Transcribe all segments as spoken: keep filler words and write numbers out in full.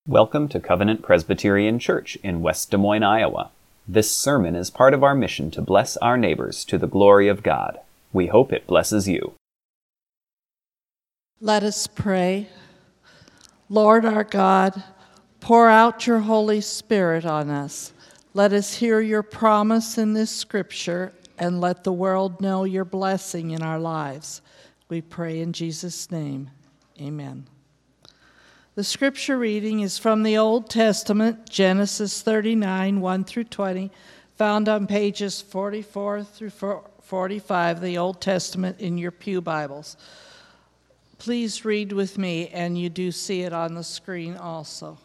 Welcome to Covenant Presbyterian Church in West Des Moines, Iowa. This sermon is part of our mission to bless our neighbors to the glory of God. We hope it blesses you. Let us pray. Lord our God, pour out your Holy Spirit on us. Let us hear your promise in this scripture and let the world know your blessing in our lives. We pray in Jesus' name. Amen. The scripture reading is from the Old Testament, Genesis thirty-nine, one through twenty, found on pages forty-four through forty-five of the Old Testament in your pew Bibles. Please read with me, and you do see it on the screen also.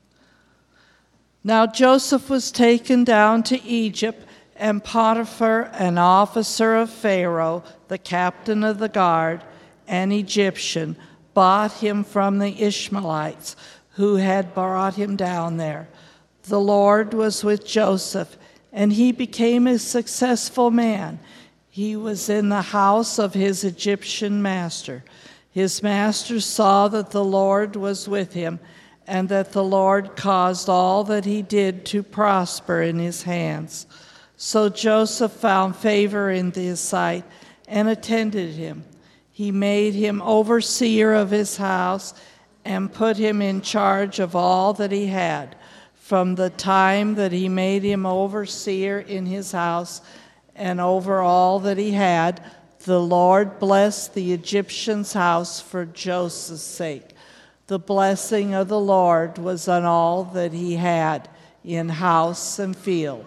Now Joseph was taken down to Egypt, and Potiphar, an officer of Pharaoh, the captain of the guard, an Egyptian, bought him from the Ishmaelites who had brought him down there. The Lord was with Joseph, and he became a successful man. He was in the house of his Egyptian master. His master saw that the Lord was with him, and that the Lord caused all that he did to prosper in his hands. So Joseph found favor in his sight and attended him. He made him overseer of his house and put him in charge of all that he had. From the time that he made him overseer in his house and over all that he had, the Lord blessed the Egyptian's house for Joseph's sake. The blessing of the Lord was on all that he had in house and field.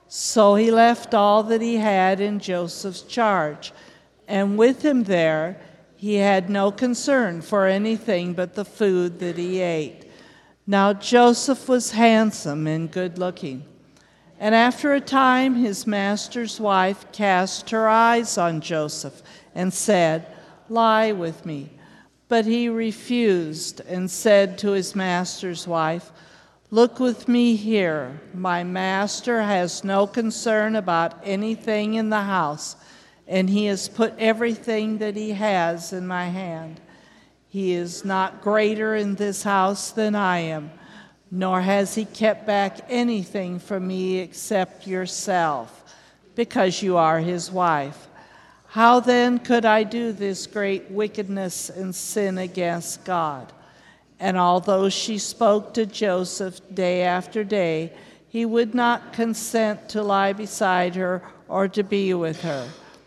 So he left all that he had in Joseph's charge. And with him there, he had no concern for anything but the food that he ate. Now Joseph was handsome and good-looking. And after a time, his master's wife cast her eyes on Joseph and said, "Lie with me." But he refused and said to his master's wife, "Look with me here. My master has no concern about anything in the house, and he has put everything that he has in my hand. He is not greater in this house than I am, nor has he kept back anything from me except yourself, because you are his wife. How then could I do this great wickedness and sin against God?" And although she spoke to Joseph day after day, he would not consent to lie beside her or to be with her.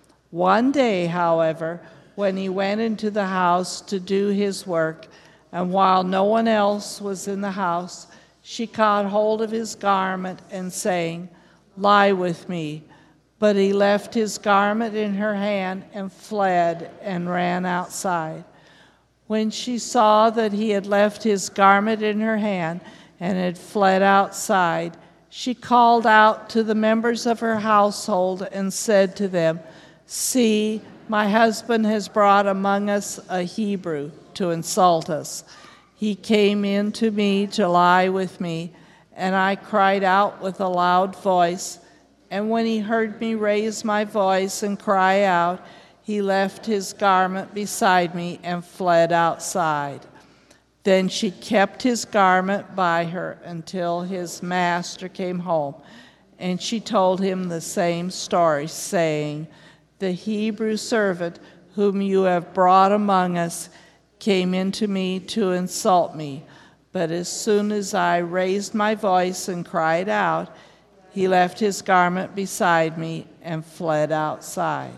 One day, however, when he went into the house to do his work, and while no one else was in the house, she caught hold of his garment and saying, "Lie with me." But he left his garment in her hand and fled and ran outside. When she saw that he had left his garment in her hand and had fled outside, she called out to the members of her household and said to them, "See, my husband has brought among us a Hebrew to insult us. He came in to me to lie with me, and I cried out with a loud voice. And when he heard me raise my voice and cry out, he left his garment beside me and fled outside." Then she kept his garment by her until his master came home, and she told him the same story, saying, "The Hebrew servant whom you have brought among us came into me to insult me, but as soon as I raised my voice and cried out, he left his garment beside me and fled outside."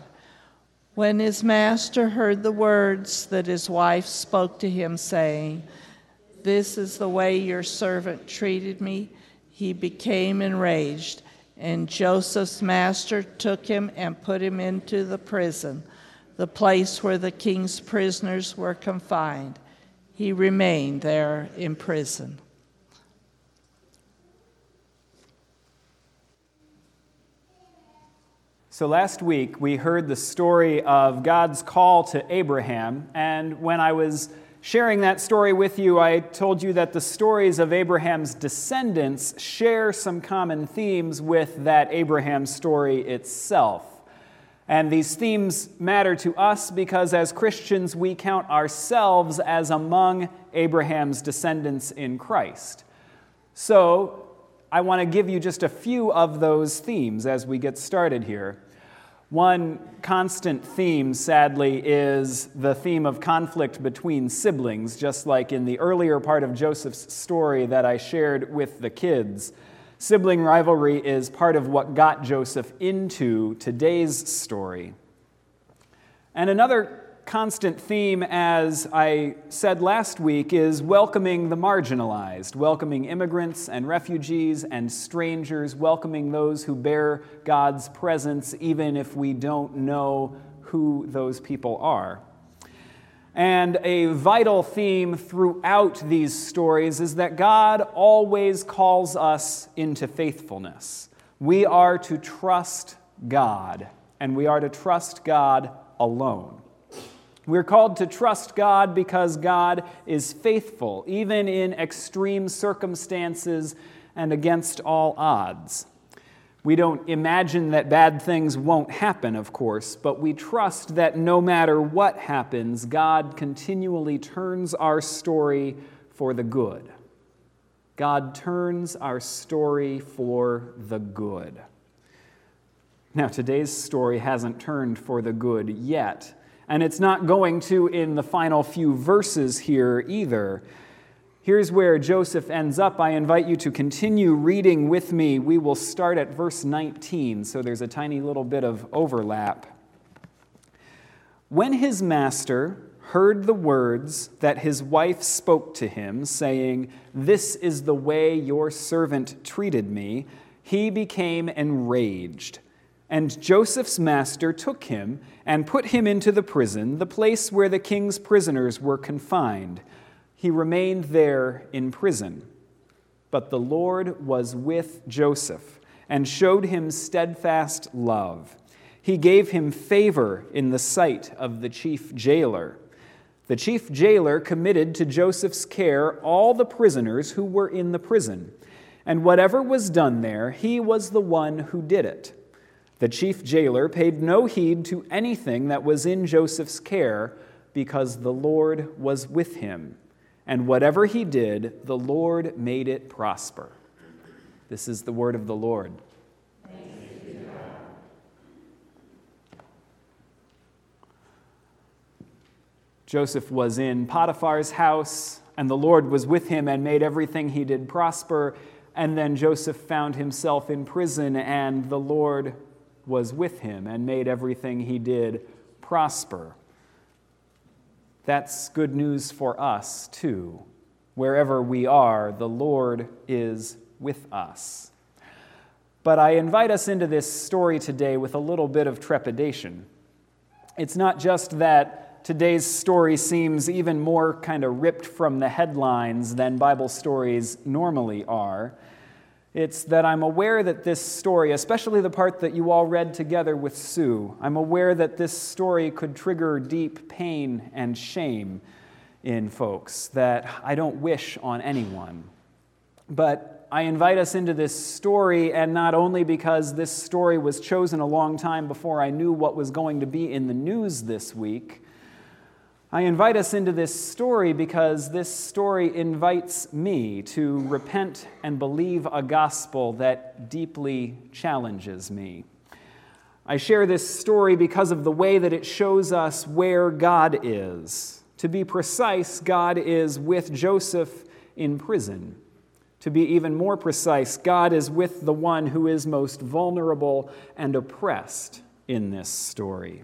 When his master heard the words that his wife spoke to him, saying, "This is the way your servant treated me," he became enraged. And Joseph's master took him and put him into the prison, the place where the king's prisoners were confined. He remained there in prison. So last week, we heard the story of God's call to Abraham, and when I was sharing that story with you, I told you that the stories of Abraham's descendants share some common themes with that Abraham story itself. And these themes matter to us because as Christians, we count ourselves as among Abraham's descendants in Christ. So I want to give you just a few of those themes as we get started here. One constant theme, sadly, is the theme of conflict between siblings, just like in the earlier part of Joseph's story that I shared with the kids. Sibling rivalry is part of what got Joseph into today's story. And another constant theme, as I said last week, is welcoming the marginalized, welcoming immigrants and refugees and strangers, welcoming those who bear God's presence, even if we don't know who those people are. And a vital theme throughout these stories is that God always calls us into faithfulness. We are to trust God, and we are to trust God alone. We're called to trust God because God is faithful, even in extreme circumstances and against all odds. We don't imagine that bad things won't happen, of course, but we trust that no matter what happens, God continually turns our story for the good. God turns our story for the good. Now, today's story hasn't turned for the good yet, and it's not going to in the final few verses here either. Here's where Joseph ends up. I invite you to continue reading with me. We will start at verse nineteen, so there's a tiny little bit of overlap. When his master heard the words that his wife spoke to him, saying, "This is the way your servant treated me," he became enraged. And Joseph's master took him and put him into the prison, the place where the king's prisoners were confined. He remained there in prison. But the Lord was with Joseph and showed him steadfast love. He gave him favor in the sight of the chief jailer. The chief jailer committed to Joseph's care all the prisoners who were in the prison, and whatever was done there, he was the one who did it. The chief jailer paid no heed to anything that was in Joseph's care because the Lord was with him. And whatever he did, the Lord made it prosper. This is the word of the Lord. Thanks be to God. Joseph was in Potiphar's house, and the Lord was with him and made everything he did prosper. And then Joseph found himself in prison, and the Lord was with him and made everything he did prosper. That's good news for us, too. Wherever we are, the Lord is with us. But I invite us into this story today with a little bit of trepidation. It's not just that today's story seems even more kind of ripped from the headlines than Bible stories normally are. It's that I'm aware that this story, especially the part that you all read together with Sue, I'm aware that this story could trigger deep pain and shame in folks that I don't wish on anyone. But I invite us into this story, and not only because this story was chosen a long time before I knew what was going to be in the news this week, I invite us into this story because this story invites me to repent and believe a gospel that deeply challenges me. I share this story because of the way that it shows us where God is. To be precise, God is with Joseph in prison. To be even more precise, God is with the one who is most vulnerable and oppressed in this story.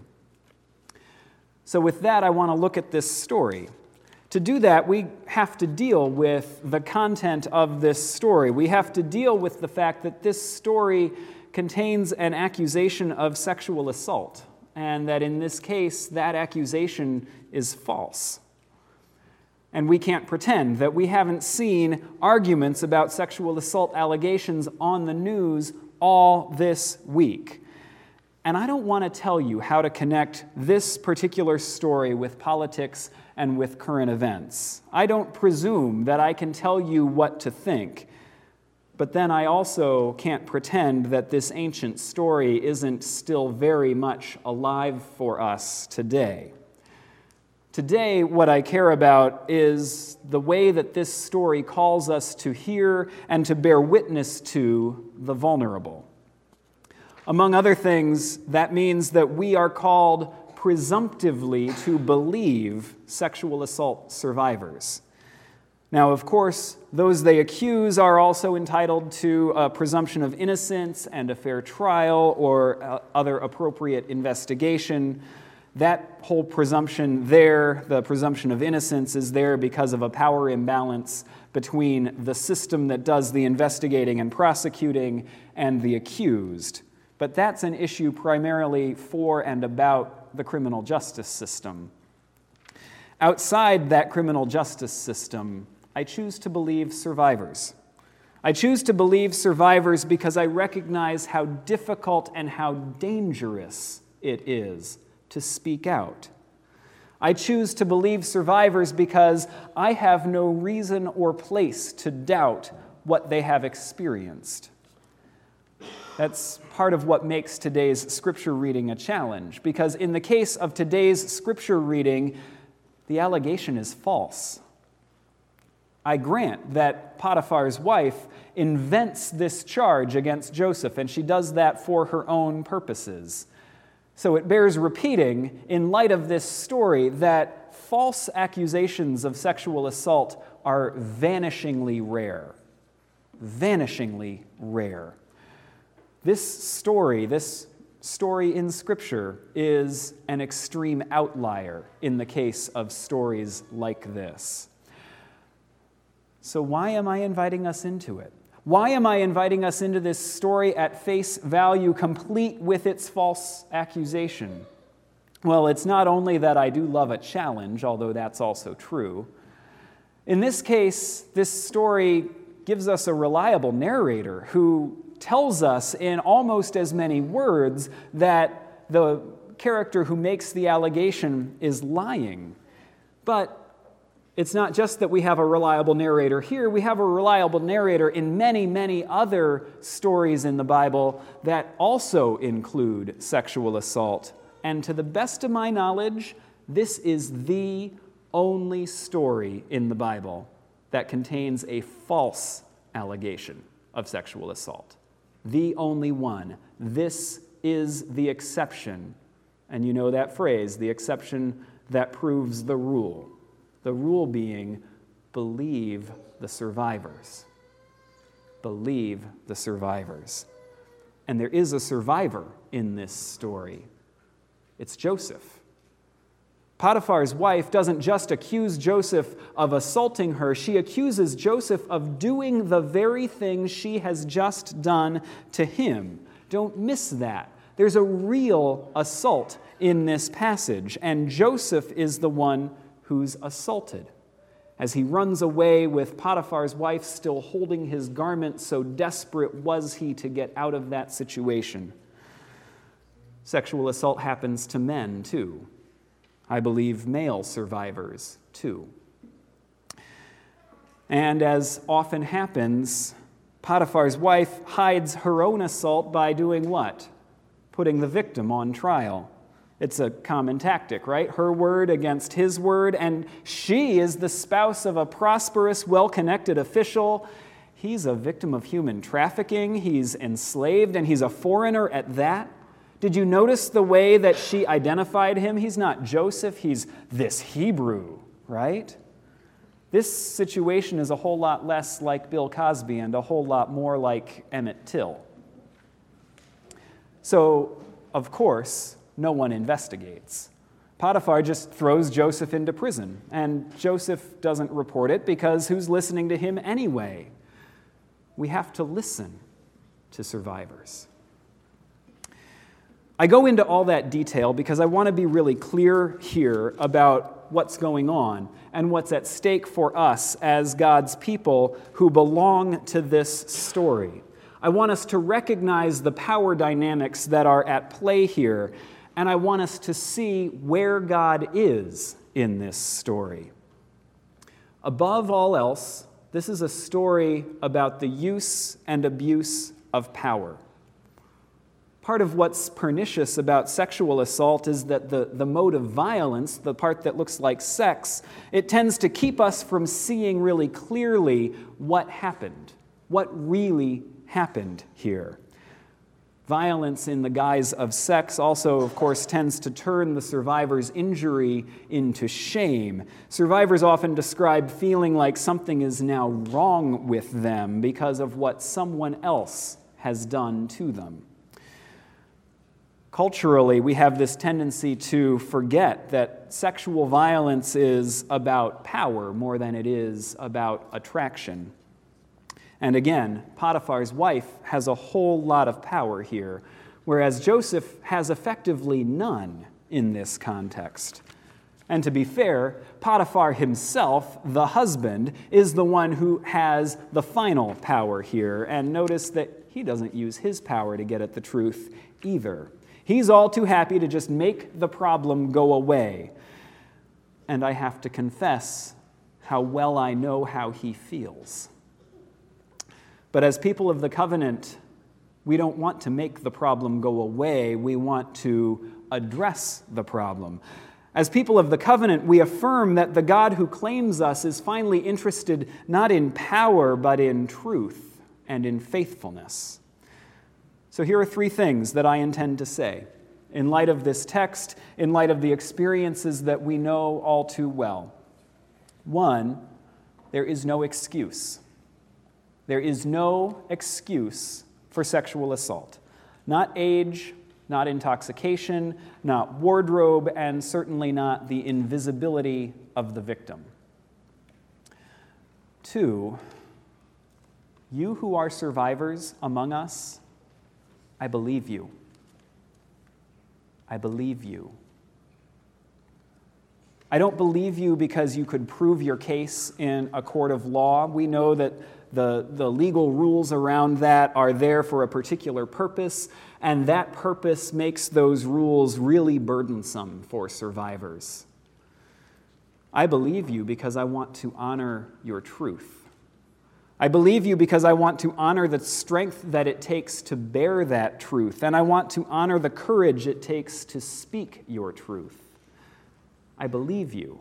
So with that, I want to look at this story. To do that, we have to deal with the content of this story. We have to deal with the fact that this story contains an accusation of sexual assault, and that in this case, that accusation is false. And we can't pretend that we haven't seen arguments about sexual assault allegations on the news all this week. And I don't want to tell you how to connect this particular story with politics and with current events. I don't presume that I can tell you what to think. But then I also can't pretend that this ancient story isn't still very much alive for us today. Today, what I care about is the way that this story calls us to hear and to bear witness to the vulnerable. Among other things, that means that we are called presumptively to believe sexual assault survivors. Now, of course, those they accuse are also entitled to a presumption of innocence and a fair trial or uh, other appropriate investigation. That whole presumption there, the presumption of innocence, is there because of a power imbalance between the system that does the investigating and prosecuting and the accused. But that's an issue primarily for and about the criminal justice system. Outside that criminal justice system, I choose to believe survivors. I choose to believe survivors because I recognize how difficult and how dangerous it is to speak out. I choose to believe survivors because I have no reason or place to doubt what they have experienced. That's part of what makes today's scripture reading a challenge, because in the case of today's scripture reading, the allegation is false. I grant that Potiphar's wife invents this charge against Joseph, and she does that for her own purposes. So it bears repeating, in light of this story, that false accusations of sexual assault are vanishingly rare. Vanishingly rare. This story, this story in Scripture, is an extreme outlier in the case of stories like this. So why am I inviting us into it? Why am I inviting us into this story at face value, complete with its false accusation? Well, it's not only that I do love a challenge, although that's also true. In this case, this story gives us a reliable narrator who tells us in almost as many words that the character who makes the allegation is lying. But it's not just that we have a reliable narrator here, we have a reliable narrator in many, many other stories in the Bible that also include sexual assault. And to the best of my knowledge, this is the only story in the Bible that contains a false allegation of sexual assault. The only one. This is the exception. And you know that phrase, the exception that proves the rule. The rule being, believe the survivors. Believe the survivors. And there is a survivor in this story. It's Joseph. Potiphar's wife doesn't just accuse Joseph of assaulting her, she accuses Joseph of doing the very thing she has just done to him. Don't miss that. There's a real assault in this passage, and Joseph is the one who's assaulted. As he runs away with Potiphar's wife still holding his garment, so desperate was he to get out of that situation. Sexual assault happens to men, too. I believe male survivors, too. And as often happens, Potiphar's wife hides her own assault by doing what? Putting the victim on trial. It's a common tactic, right? Her word against his word, and she is the spouse of a prosperous, well-connected official. He's a victim of human trafficking, he's enslaved, and he's a foreigner at that. Did you notice the way that she identified him? He's not Joseph, he's this Hebrew, right? This situation is a whole lot less like Bill Cosby and a whole lot more like Emmett Till. So, of course, no one investigates. Potiphar just throws Joseph into prison, and Joseph doesn't report it because who's listening to him anyway? We have to listen to survivors. I go into all that detail because I want to be really clear here about what's going on and what's at stake for us as God's people who belong to this story. I want us to recognize the power dynamics that are at play here, and I want us to see where God is in this story. Above all else, This is a story about the use and abuse of power. Part of what's pernicious about sexual assault is that the, the mode of violence, the part that looks like sex, it tends to keep us from seeing really clearly what happened, what really happened here. Violence in the guise of sex also, of course, tends to turn the survivor's injury into shame. Survivors often describe feeling like something is now wrong with them because of what someone else has done to them. Culturally, we have this tendency to forget that sexual violence is about power more than it is about attraction. And again, Potiphar's wife has a whole lot of power here, whereas Joseph has effectively none in this context. And to be fair, Potiphar himself, the husband, is the one who has the final power here. And notice that he doesn't use his power to get at the truth either. He's all too happy to just make the problem go away. And I have to confess how well I know how he feels. But as people of the covenant, we don't want to make the problem go away. We want to address the problem. As people of the covenant, we affirm that the God who claims us is finally interested not in power, but in truth and in faithfulness. So here are three things that I intend to say in light of this text, in light of the experiences that we know all too well. One, there is no excuse. There is no excuse for sexual assault. Not age, not intoxication, not wardrobe, and certainly not the invisibility of the victim. Two, you who are survivors among us, I believe you. I believe you. I don't believe you because you could prove your case in a court of law. We know that the, the legal rules around that are there for a particular purpose, and that purpose makes those rules really burdensome for survivors. I believe you because I want to honor your truth. I believe you because I want to honor the strength that it takes to bear that truth, and I want to honor the courage it takes to speak your truth. I believe you.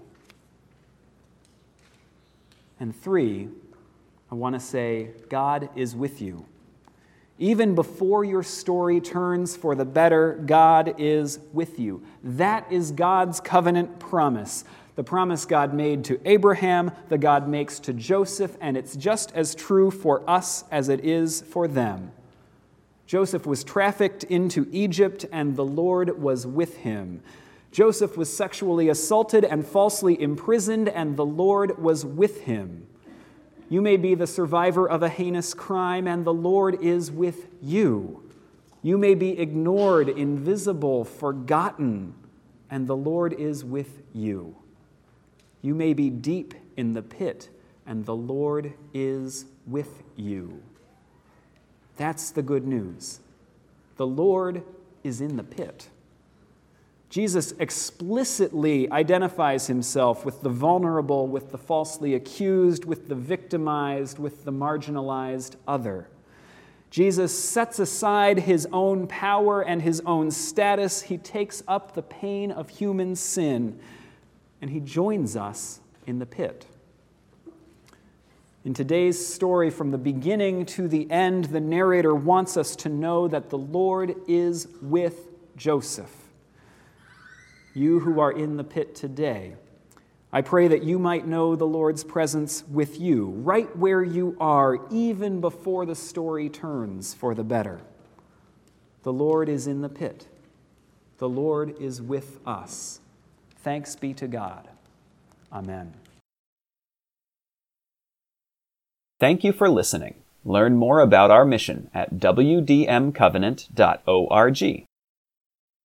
And three, I want to say, God is with you. Even before your story turns for the better, God is with you. That is God's covenant promise. The promise God made to Abraham, the God makes to Joseph, and it's just as true for us as it is for them. Joseph was trafficked into Egypt, and the Lord was with him. Joseph was sexually assaulted and falsely imprisoned, and the Lord was with him. You may be the survivor of a heinous crime, and the Lord is with you. You may be ignored, invisible, forgotten, and the Lord is with you. You may be deep in the pit, and the Lord is with you. That's the good news. The Lord is in the pit. Jesus explicitly identifies himself with the vulnerable, with the falsely accused, with the victimized, with the marginalized other. Jesus sets aside his own power and his own status. He takes up the pain of human sin, and he joins us in the pit. In today's story, from the beginning to the end, the narrator wants us to know that the Lord is with Joseph. You who are in the pit today, I pray that you might know the Lord's presence with you, right where you are, even before the story turns for the better. The Lord is in the pit. The Lord is with us. Thanks be to God. Amen. Thank you for listening. Learn more about our mission at w d m covenant dot org.